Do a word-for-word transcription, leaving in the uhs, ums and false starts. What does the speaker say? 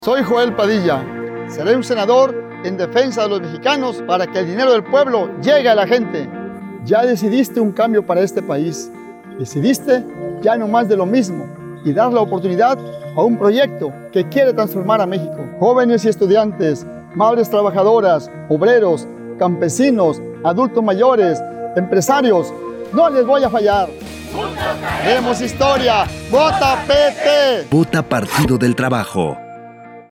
Soy Joel Padilla. Seré un senador en defensa de los mexicanos para que el dinero del pueblo llegue a la gente. Ya decidiste un cambio para este país. Decidiste ya no más de lo mismo y dar la oportunidad a un proyecto que quiere transformar a México. Jóvenes y estudiantes, madres trabajadoras, obreros, campesinos, adultos mayores, empresarios, no les voy a fallar. ¡Vemos historia! ¡Vota P T! Vota Partido del Trabajo.